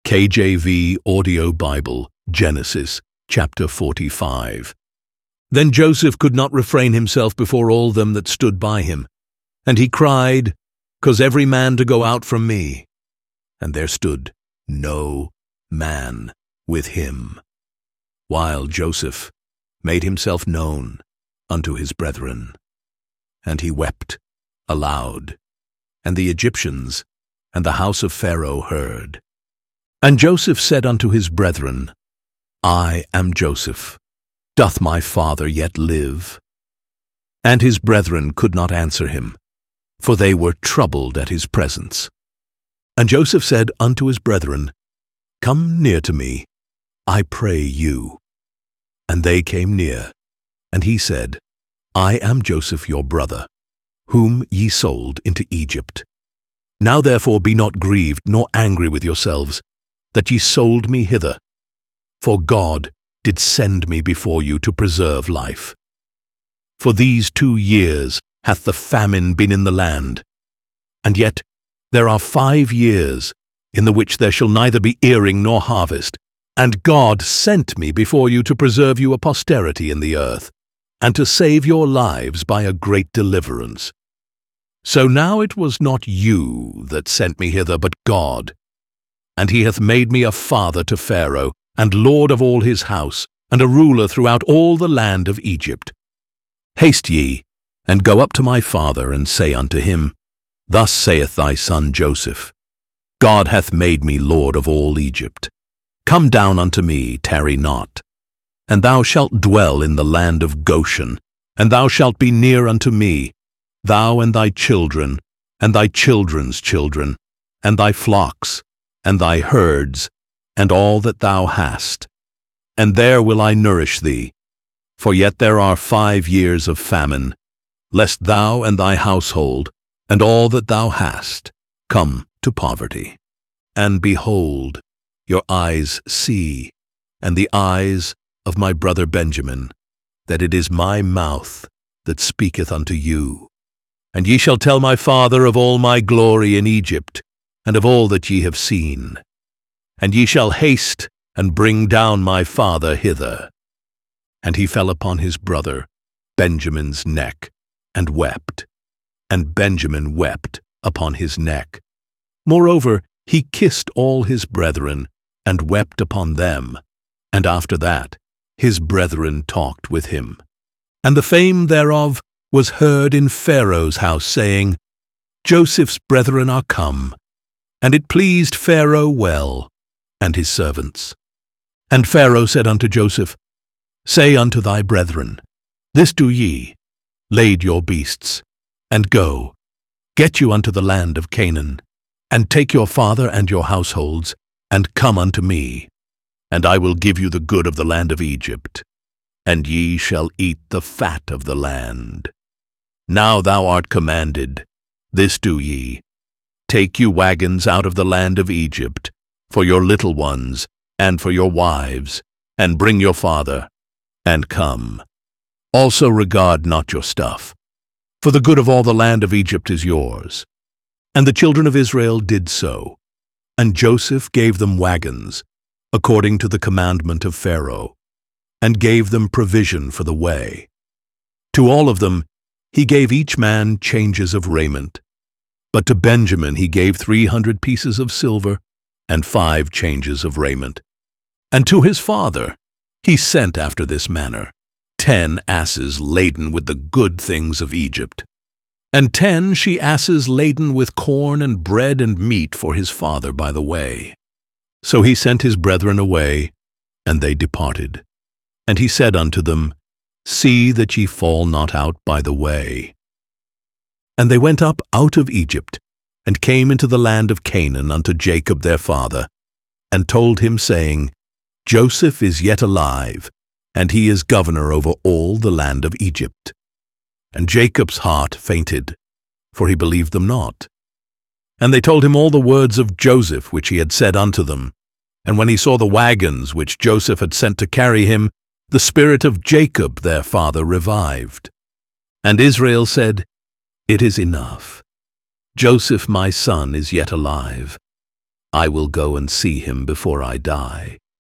KJV Audio Bible, Genesis, chapter 45. Then Joseph could not refrain himself before all them that stood by him. And he cried, "Cause every man to go out from me." And there stood no man with him, while Joseph made himself known unto his brethren. And he wept aloud, and the Egyptians and the house of Pharaoh heard. And Joseph said unto his brethren, I am Joseph. Doth my father yet live? And his brethren could not answer him, for they were troubled at his presence. And Joseph said unto his brethren, Come near to me, I pray you. And they came near, and he said, I am Joseph your brother, whom ye sold into Egypt. Now therefore be not grieved nor angry with yourselves, that ye sold me hither. For God did send me before you to preserve life. For these 2 years hath the famine been in the land, and yet there are 5 years in the which there shall neither be earing nor harvest. And God sent me before you to preserve you a posterity in the earth, and to save your lives by a great deliverance. So now it was not you that sent me hither, but God. And he hath made me a father to Pharaoh, and lord of all his house, and a ruler throughout all the land of Egypt. Haste ye, and go up to my father, and say unto him, Thus saith thy son Joseph, God hath made me lord of all Egypt. Come down unto me, tarry not. And thou shalt dwell in the land of Goshen, and thou shalt be near unto me, thou and thy children, and thy children's children, and thy flocks, and thy herds, and all that thou hast. And there will I nourish thee, for yet there are 5 years of famine, lest thou and thy household, and all that thou hast, come to poverty. And behold, your eyes see, and the eyes of my brother Benjamin, that it is my mouth that speaketh unto you. And ye shall tell my father of all my glory in Egypt, and of all that ye have seen. And ye shall haste and bring down my father hither. And he fell upon his brother Benjamin's neck, and wept. And Benjamin wept upon his neck. Moreover, he kissed all his brethren, and wept upon them. And after that, his brethren talked with him. And the fame thereof was heard in Pharaoh's house, saying, Joseph's brethren are come. And it pleased Pharaoh well, and his servants. And Pharaoh said unto Joseph, Say unto thy brethren, This do ye, lade your beasts, and go, get you unto the land of Canaan, and take your father and your households, and come unto me, and I will give you the good of the land of Egypt, and ye shall eat the fat of the land. Now thou art commanded, this do ye, take you wagons out of the land of Egypt, for your little ones, and for your wives, and bring your father, and come. Also regard not your stuff, for the good of all the land of Egypt is yours. And the children of Israel did so, and Joseph gave them wagons, according to the commandment of Pharaoh, and gave them provision for the way. To all of them he gave each man changes of raiment, but to Benjamin he gave 300 pieces of silver, and 5 changes of raiment. And to his father he sent after this manner, 10 asses laden with the good things of Egypt, and 10 she-asses laden with corn and bread and meat for his father by the way. So he sent his brethren away, and they departed. And he said unto them, See that ye fall not out by the way. And they went up out of Egypt, and came into the land of Canaan unto Jacob their father, and told him, saying, Joseph is yet alive, and he is governor over all the land of Egypt. And Jacob's heart fainted, for he believed them not. And they told him all the words of Joseph which he had said unto them. And when he saw the wagons which Joseph had sent to carry him, the spirit of Jacob their father revived. And Israel said, It is enough. Joseph my son is yet alive. I will go and see him before I die."